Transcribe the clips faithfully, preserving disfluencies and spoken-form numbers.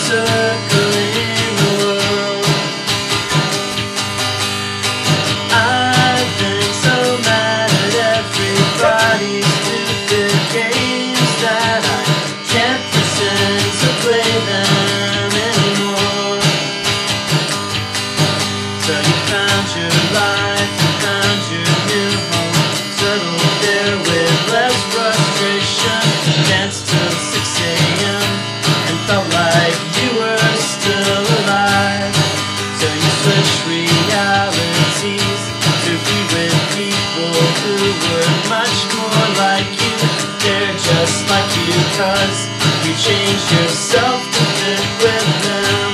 circling the world. I've been so mad at everybody's stupid games that I can't pretend to play them anymore. So you found your life, you found your new home, settled there with less frustration, danced till six a m and felt like you were still alive. So you switched realities to be with people who were much more like you. They're just like you, cause you changed yourself to fit with them.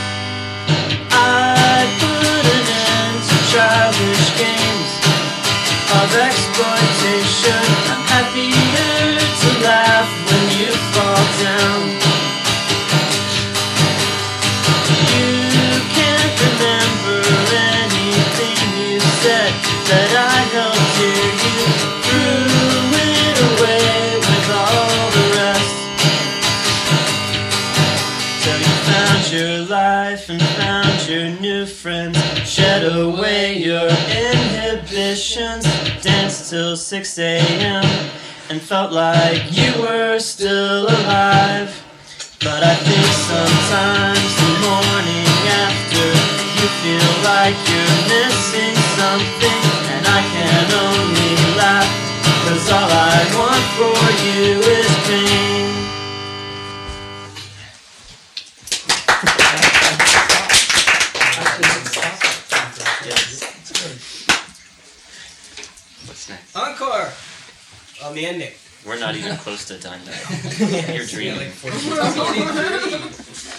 I put an end to childish games of exploitation. I'm happier to laugh when you fall down. You can't remember anything you said that I helped hear. You threw it away with all the rest. So you found your life and found your new friends, shed away your inhibitions, danced till six a m and felt like you were still alive. But I think sometimes the morning after you feel like you're missing something, and I can only laugh, cause all I want for you is pain. What's next? Encore! On the ending. We're not even close to done now. Your dream. Yeah, like forty-three.